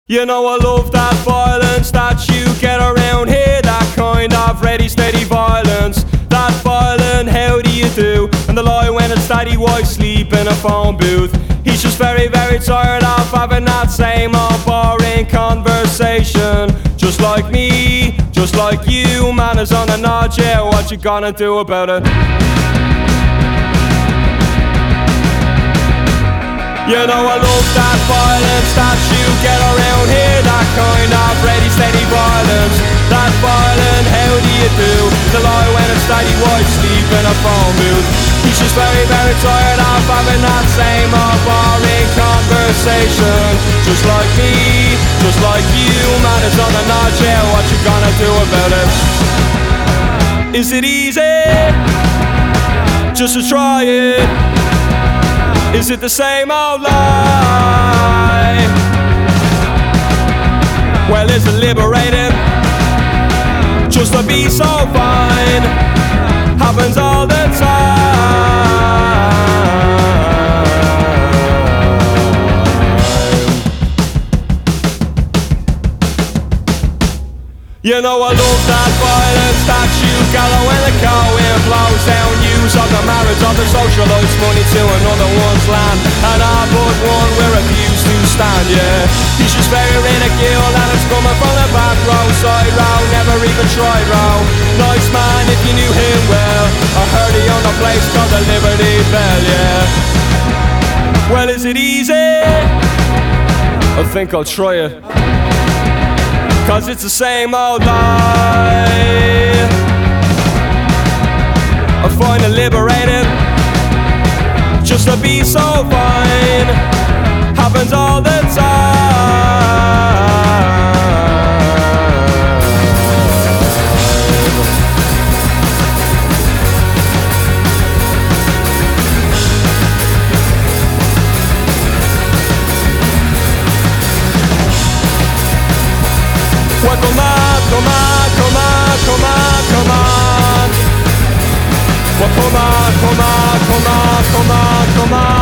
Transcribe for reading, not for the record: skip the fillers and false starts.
You know I love that violence that you get around here, that kind of ready steady violence. That violent, how do you do? And the lie when it's daddy white sleep in a phone booth. He's just very, very tired of having that same old boring conversation. Just like me, just like you, man is on the nod, yeah, what you gonna do about it? You know I love that violence that you get around here, that kind of ready steady violence. That violent, how do you do? The lie when it's daddy white sleep in a phone booth. He's just very, very tired of having that same old boring conversation. Just like me, just like you, man is on the nod, yeah, what you gonna do about it? Is it easy just to try it? Is it the same old lie? Well, is it liberating just to be so fine? Happens all the time. You know I love that violence that you gather when the wind blows down. Use of the marriage of the socialites, money to another one's land, and all but one we refuse to stand, yeah. He's just very ridiculed and it's coming from the back row, side row, never even tried row. Nice man if you knew him well. I heard he owned a place called the Liberty Bell, yeah. Well, is it easy? I think I'll try it, 'cause it's the same old lie. I find it liberating just to be so fine. Happens all the time. Well, come on, come on, come on, come on, come on. Well, come on, come on, come on, come on, come on.